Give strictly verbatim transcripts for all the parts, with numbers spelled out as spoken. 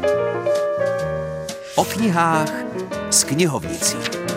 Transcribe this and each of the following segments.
O knihách s knihovnicí.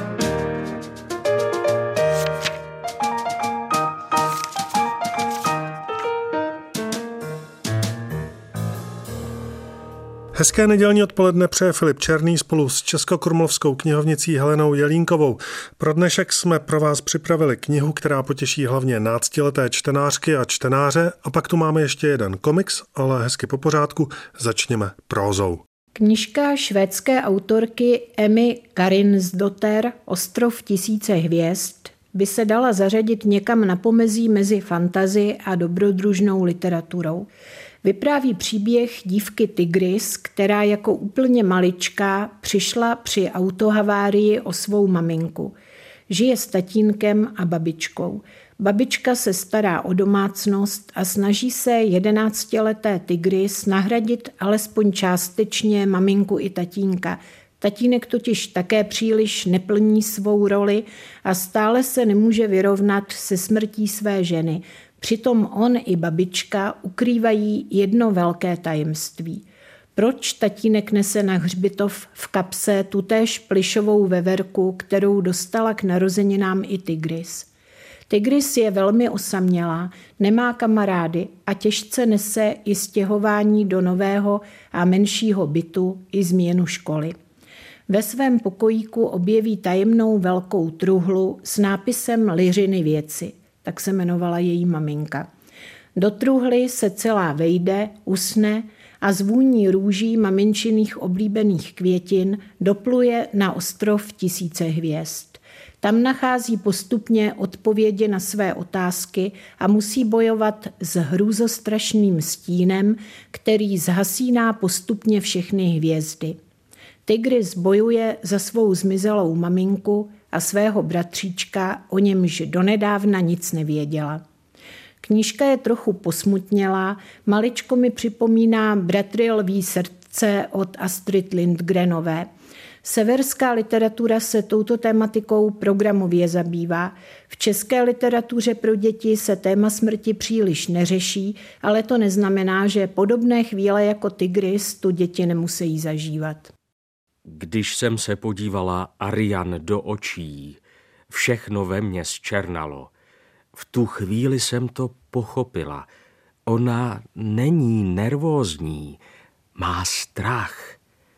Hezké nedělní odpoledne přeje Filip Černý spolu s Českokrumlovskou knihovnicí Helenou Jelínkovou. Pro dnešek jsme pro vás připravili knihu, která potěší hlavně náctileté čtenářky a čtenáře, a pak tu máme ještě jeden komiks, ale hezky po pořádku začněme prózou. Knižka švédské autorky Emmy Karinsdotter Ostrov tisíce hvězd by se dala zařadit někam na pomezí mezi fantasy a dobrodružnou literaturou. Vypráví příběh dívky Tigris, která jako úplně maličká přišla při autohavárii o svou maminku. Žije s tatínkem a babičkou. Babička se stará o domácnost a snaží se jedenáctileté Tigris nahradit alespoň částečně maminku i tatínka. Tatínek totiž také příliš neplní svou roli a stále se nemůže vyrovnat se smrtí své ženy. Přitom on i babička ukrývají jedno velké tajemství. Proč tatínek nese na hřbitov v kapse tutéž plyšovou veverku, kterou dostala k narozeninám i Tigris? Tigris je velmi osamělá, nemá kamarády a těžce nese i stěhování do nového a menšího bytu i změnu školy. Ve svém pokojíku objeví tajemnou velkou truhlu s nápisem Liřiny věci. Tak se jmenovala její maminka. Do truhly se celá vejde, usne a z vůní růží maminčiných oblíbených květin dopluje na ostrov tisíce hvězd. Tam nachází postupně odpovědi na své otázky a musí bojovat s hrůzostrašným stínem, který zhasíná postupně všechny hvězdy. Tigris bojuje za svou zmizelou maminku a svého bratříčka, o němž donedávna nic nevěděla. Knížka je trochu posmutnělá, maličko mi připomíná Bratry lví srdce od Astrid Lindgrenové. Severská literatura se touto tématikou programově zabývá. V české literatuře pro děti se téma smrti příliš neřeší, ale to neznamená, že podobné chvíle jako Tigris tu děti nemusí zažívat. Když jsem se podívala Arian do očí, všechno ve mně zčernalo. V tu chvíli jsem to pochopila. Ona není nervózní, má strach.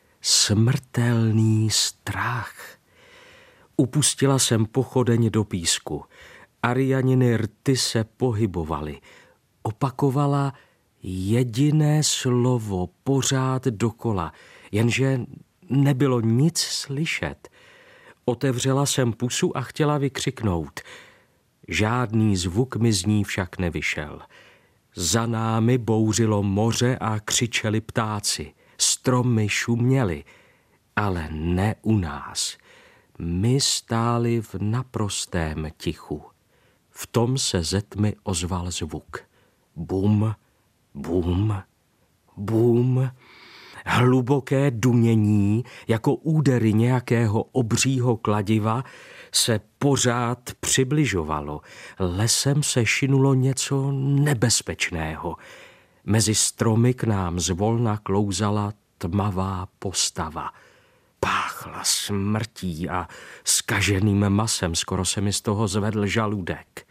Smrtelný strach. Upustila jsem pochodeň do písku. Arianiny rty se pohybovaly. Opakovala jediné slovo pořád dokola, jenže nebylo nic slyšet. Otevřela jsem pusu a chtěla vykřiknout. Žádný zvuk mi z ní však nevyšel. Za námi bouřilo moře a křičeli ptáci. Stromy šuměly, ale ne u nás. My stáli v naprostém tichu. V tom se ze tmy ozval zvuk. Bum, bum, bum. Hluboké dunění, jako údery nějakého obřího kladiva, se pořád přibližovalo. Lesem se šinulo něco nebezpečného. Mezi stromy k nám zvolna klouzala tmavá postava. Páchla smrtí a zkaženým masem, skoro se mi z toho zvedl žaludek.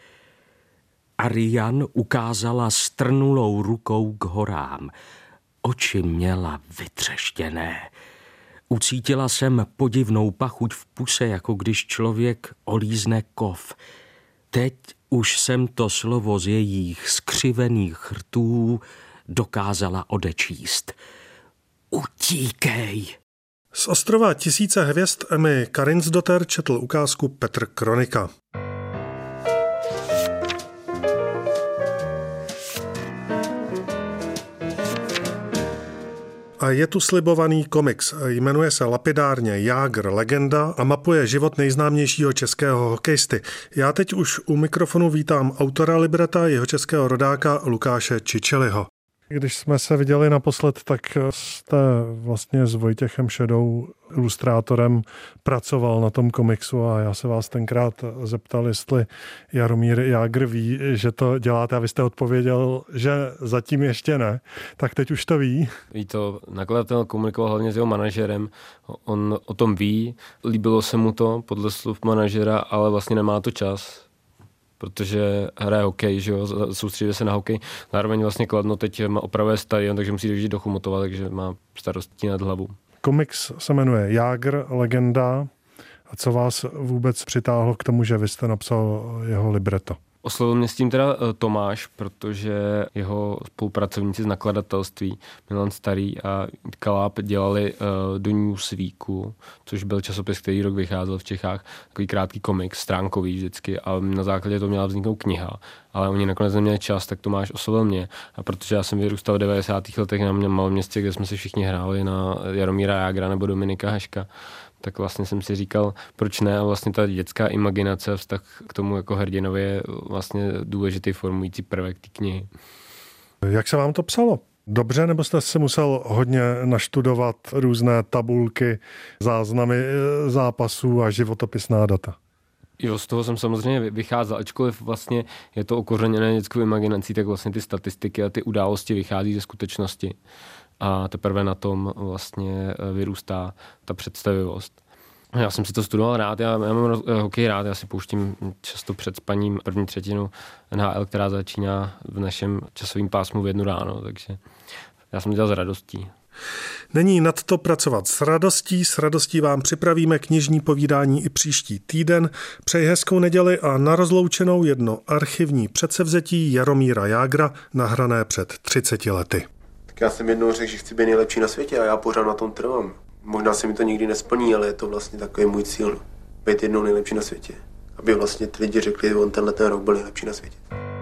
Arian ukázala strnulou rukou k horám. Oči měla vytřeštěné. Ucítila jsem podivnou pachuť v puse, jako když člověk olízne kov. Teď už jsem to slovo z jejich skřivených rtů dokázala odečíst. Utíkej! Z ostrova tisíce hvězd Emmy Karinsdotter četl ukázku Petr Kronika. A je tu slibovaný komiks. Jmenuje se lapidárně Jágr legenda a mapuje život nejznámějšího českého hokejisty. Já teď už u mikrofonu vítám autora libreta, jeho českého rodáka Lukáše Čičeliho. Když jsme se viděli naposled, tak jste vlastně s Vojtěchem Šedou, ilustrátorem, pracoval na tom komiksu a já se vás tenkrát zeptal, jestli Jaromír Jágr ví, že to děláte, a vy jste odpověděl, že zatím ještě ne. Tak teď už to ví. Ví to, nakladatel komunikoval hlavně s jeho manažerem, on o tom ví, líbilo se mu to podle slov manažera, ale vlastně nemá to čas, protože hraje hokej, že jo, soustředí se na hokej. Zároveň vlastně Kladno teď má opravuje stadion, takže musí dojíždět do Chomutova, takže má starostí nad hlavu. Komiks se jmenuje Jágr, legenda. A co vás vůbec přitáhlo k tomu, že vy jste napsal jeho libreto? Oslovil mě s tím teda Tomáš, protože jeho spolupracovníci z nakladatelství Milan Starý a Kaláb dělali do Newsweeku, což byl časopis, který rok vycházel v Čechách, takový krátký komiks, stránkový vždycky, a na základě toho měla vzniknout kniha. Ale oni nakonec neměli čas, tak Tomáš oslovil mě. A protože já jsem vyrůstal v devadesátých letech na malém městě, kde jsme si všichni hráli na Jaromíra Jágra nebo Dominika Haška, tak vlastně jsem si říkal, proč ne, a vlastně ta dětská imaginace, vztah k tomu jako hrdinovi je vlastně důležitý formující prvek té knihy. Jak se vám to psalo? Dobře, nebo jste si musel hodně naštudovat různé tabulky, záznamy zápasů a životopisná data? Jo, z toho jsem samozřejmě vycházel, ačkoliv vlastně je to okořeněné dětskou imaginací, tak vlastně ty statistiky a ty události vychází ze skutečnosti. A teprve na tom vlastně vyrůstá ta představivost. Já jsem si to studoval rád, já, já mám hokej rád, já si pouštím často před spaním první třetinu N H L, která začíná v našem časovém pásmu v jednu ráno, takže já jsem to dělal s radostí. Není nad to pracovat s radostí, s radostí vám připravíme knižní povídání i příští týden. Přeji hezkou neděli a na rozloučenou jedno archivní předsevzetí Jaromíra Jágra, nahrané před třiceti lety. Tak já jsem jednou řekl, že chci být nejlepší na světě a já pořád na tom trvám. Možná se mi to nikdy nesplní, ale je to vlastně takový můj cíl. Být jednou nejlepší na světě. Aby vlastně ty lidi řekli, že on tenhle ten rok byl nejlepší na světě.